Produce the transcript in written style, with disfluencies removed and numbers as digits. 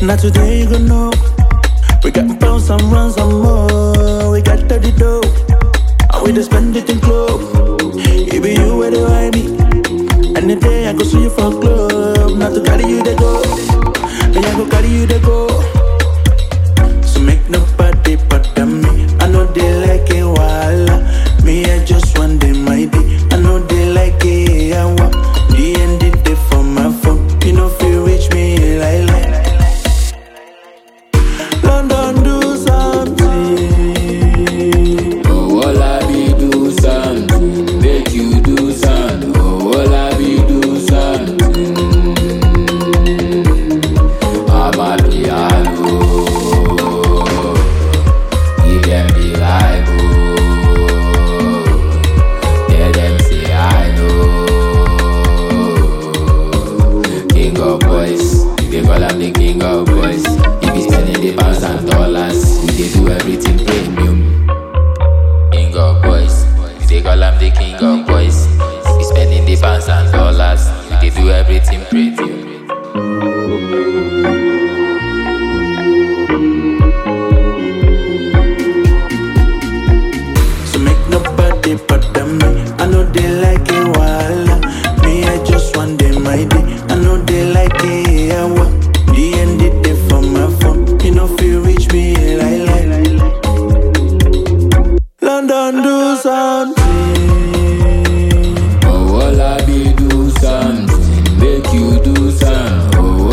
Not today you gon' know. We got pounds and runs and more. We got 30 dough, and we just spend it in clothes. It be you where they want me. Any day I go see you for a club. Not to carry you they go, and I go carry you they go. So make nobody bother me. I know they like it while me I just want them my day. I know they like it I want the end it day for my phone. You know feel reach me like London do something. Oh, all I be do something. Make you do something. Oh, all I be do something. I'm a piano. Give them the vibe. Tell them say I know. King of boys. They call him the king of boys. He be spending the pounds and dollars. We dey do everything premium. King of boys. They call him the king of boys. He spending the pounds and dollars. We dey do everything premium. So make nobody bother me. I know they like it while me I just want them my day. I know they like it I want the end it day for my phone. You know feel reach me like London do something. Oh, all I be do something. Make you do something. Oh,